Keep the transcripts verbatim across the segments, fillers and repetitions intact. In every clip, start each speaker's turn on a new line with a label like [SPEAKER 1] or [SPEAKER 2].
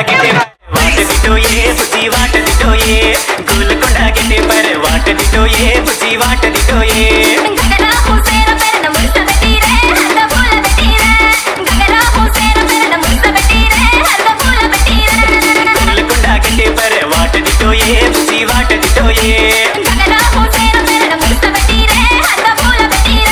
[SPEAKER 1] गिटे वाट दिटो ये बुझी वाट दिटो ये गोलकोंडा गिटे पर वाट दिटो ये बुझी वाट दिटो ये
[SPEAKER 2] गगरा हुसैन पेरन मुस्ता बेटीरे हल्ला बोला बेटीरे गगरा हुसैन पेरन मुस्ता बेटीरे हल्ला बोला बेटीरे
[SPEAKER 1] गोलकोंडा गिटे पर वाट दिटो ये बुझी वाट दिटो ये
[SPEAKER 2] गगरा हुसैन पेरन मुस्ता बेटीरे हल्ला बोला बेटीरे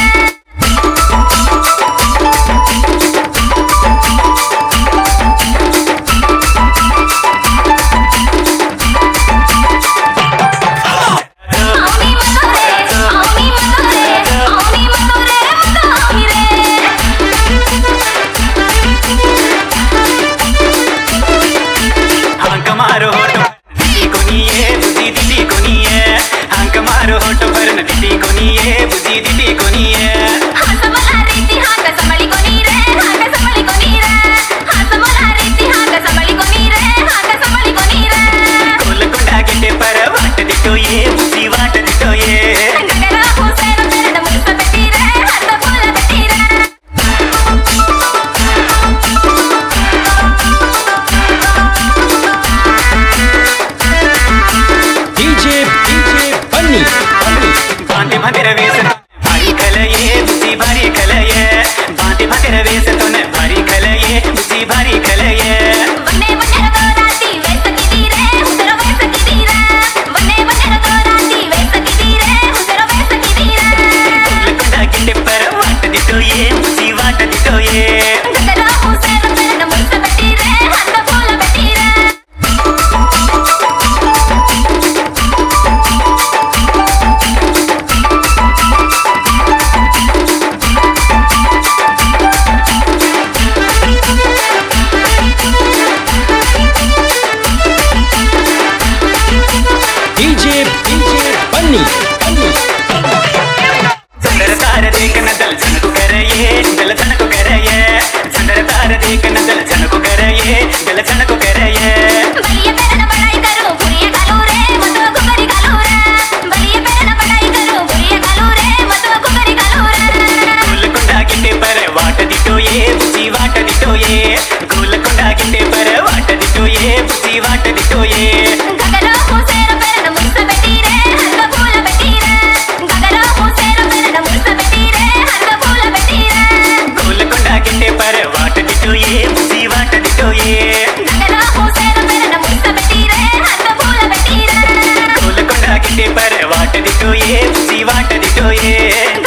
[SPEAKER 1] गोलकोंडा गिटे पर वाट दिटो ये बुझी वाट दिटो ये
[SPEAKER 2] गगरा हुसैन पेरन मुस्ता बेटीरे हल्ला बोला बेटीरे गगरा हुसैन पेरन मुस्ता बेटीरे हल्ला बोला बेटीरे
[SPEAKER 1] गोलकोंडा गिटे पर वाट दिटो ये बुझी वाट दिटो ये
[SPEAKER 2] गगरा हुसैन पेरन मुस्ता बेटीरे हल्ला बोला बेटीरे
[SPEAKER 1] गोलकोंडा गिटे पर वाट दिटो ये बुझी वाट दिटो ये